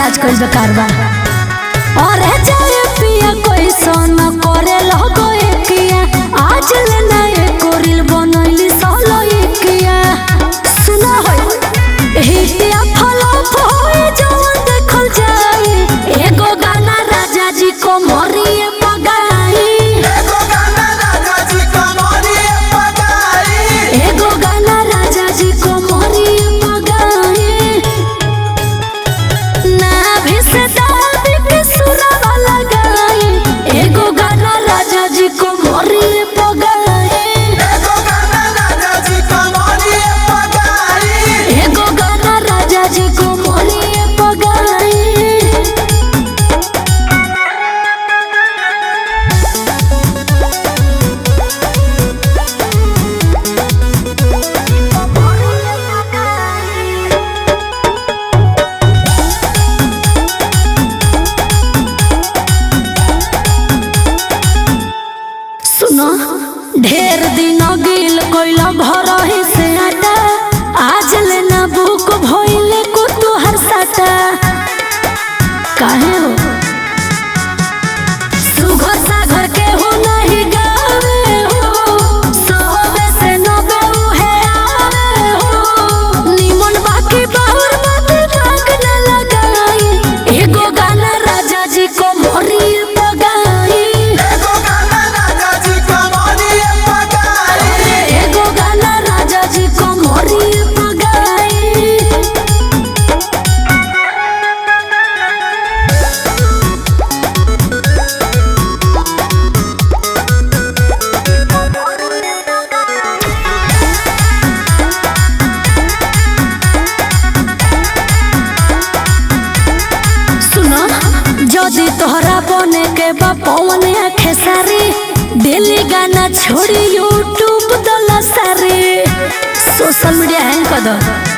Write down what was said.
रियाज कोई बेकार बा और जाए पिया कोई सोना करे लगो एकिया आज लेना एको रील बनैली सोलो एकिया सुना होय हिटिया फ्लॉप होए जवन देखल जाए एगो गाना राजा जी को मोरिए पगाई एगो गाना राजा जी को मोरिए पगाई एगो गाना राजा जी को मोरिए पगाई ना भी से दादी के सुरवा लगाई एगो गाना राजा जी को मोरिए पगाई एगो गाना राजा जी को मोरिए पगाई एगो गाना राजा जी को मोरिए पगाई सुनो ढेर दिन गिल कोइला घर ही से आटा आज लेना बुक भइले को तू हर साटा काहे हो सुघर सागर के हो नहीं गावे हो सोबे से नबे उहे आवे हो निमन बाकी बाहुर बात भाग न लगाई एगो गाना राजा जी को मोरिए पगाई एगो गाना राजा जी को मोरिए पगाई एगो गाना राजा जी को मोरिए पगाई सुनो जदी तोहरा बने के बा पवन आखे सारी डेली गाना छोड़ी यूट्यूब दला सारी सोशल मीडिया हैंग कर दो